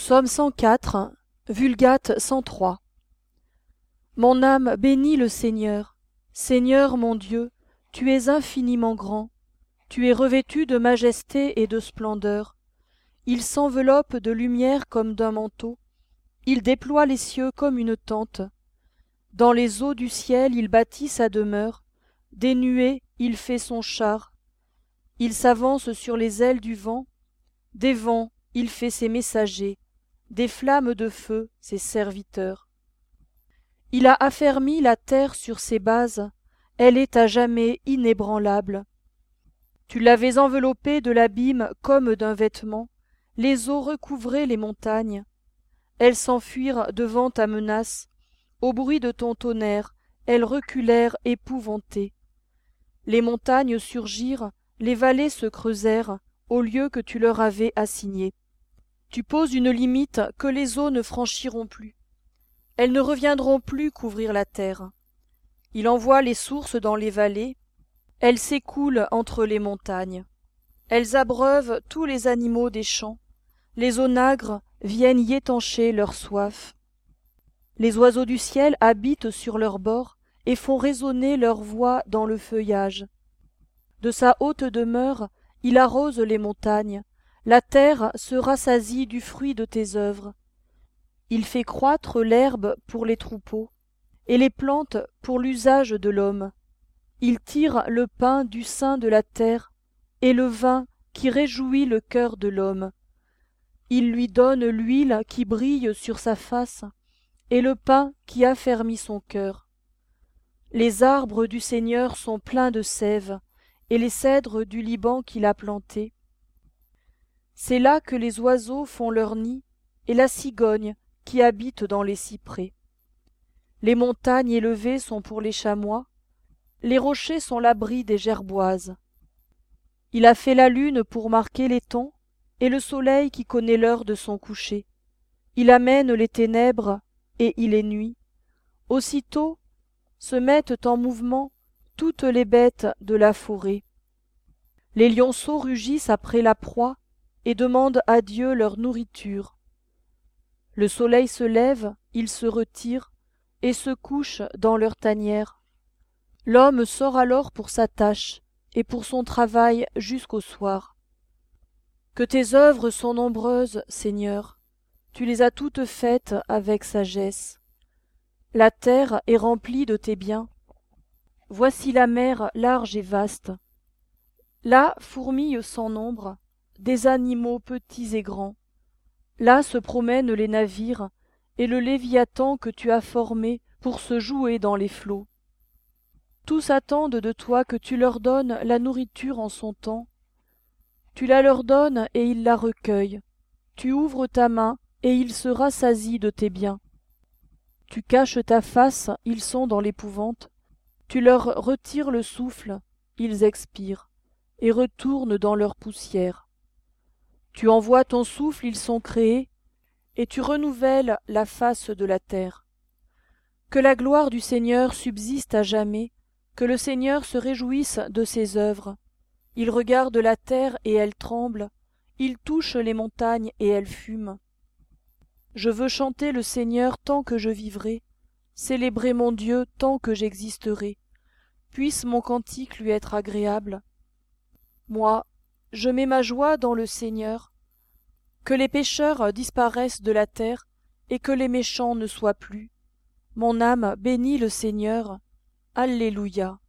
Psaume 104, Vulgate 103. Mon âme bénit le Seigneur. Seigneur mon Dieu, tu es infiniment grand. Tu es revêtu de majesté et de splendeur. Il s'enveloppe de lumière comme d'un manteau. Il déploie les cieux comme une tente. Dans les eaux du ciel il bâtit sa demeure. Des nuées il fait son char. Il s'avance sur les ailes du vent. Des vents il fait ses messagers. Des flammes de feu ses serviteurs. Il a affermi la terre sur ses bases. Elle est à jamais inébranlable. Tu l'avais enveloppée de l'abîme comme d'un vêtement. Les eaux recouvraient les montagnes. Elles s'enfuirent devant ta menace. Au bruit de ton tonnerre, elles reculèrent épouvantées. Les montagnes surgirent, les vallées se creusèrent, au lieu que tu leur avais assigné. Tu poses une limite que les eaux ne franchiront plus. Elles ne reviendront plus couvrir la terre. Il envoie les sources dans les vallées. Elles s'écoulent entre les montagnes. Elles abreuvent tous les animaux des champs. Les onagres viennent y étancher leur soif. Les oiseaux du ciel habitent sur leurs bords et font résonner leur voix dans le feuillage. De sa haute demeure, il arrose les montagnes. La terre se rassasie du fruit de tes œuvres. Il fait croître l'herbe pour les troupeaux et les plantes pour l'usage de l'homme. Il tire le pain du sein de la terre et le vin qui réjouit le cœur de l'homme. Il lui donne l'huile qui brille sur sa face et le pain qui affermit son cœur. Les arbres du Seigneur sont pleins de sève et les cèdres du Liban qu'il a plantés. C'est là que les oiseaux font leur nid et la cigogne qui habite dans les cyprès. Les montagnes élevées sont pour les chamois, les rochers sont l'abri des gerboises. Il a fait la lune pour marquer les temps et le soleil qui connaît l'heure de son coucher. Il amène les ténèbres et il est nuit. Aussitôt se mettent en mouvement toutes les bêtes de la forêt. Les lionceaux rugissent après la proie et demandent à Dieu leur nourriture. Le soleil se lève, ils se retirent et se couchent dans leur tanière. L'homme sort alors pour sa tâche et pour son travail jusqu'au soir. Que tes œuvres sont nombreuses, Seigneur, tu les as toutes faites avec sagesse. La terre est remplie de tes biens. Voici la mer large et vaste. Là fourmillent sans nombre des animaux petits et grands. Là se promènent les navires et le Léviathan que tu as formé pour se jouer dans les flots. Tous attendent de toi que tu leur donnes la nourriture en son temps. Tu la leur donnes et ils la recueillent. Tu ouvres ta main et ils se rassasient de tes biens. Tu caches ta face, ils sont dans l'épouvante. Tu leur retires le souffle, ils expirent et retournent dans leur poussière. Tu envoies ton souffle, ils sont créés, et tu renouvelles la face de la terre. Que la gloire du Seigneur subsiste à jamais, que le Seigneur se réjouisse de ses œuvres. Il regarde la terre et elle tremble, il touche les montagnes et elles fument. Je veux chanter le Seigneur tant que je vivrai, célébrer mon Dieu tant que j'existerai. Puisse mon cantique lui être agréable. Moi, je mets ma joie dans le Seigneur. Que les pécheurs disparaissent de la terre et que les méchants ne soient plus. Mon âme bénit le Seigneur. Alléluia.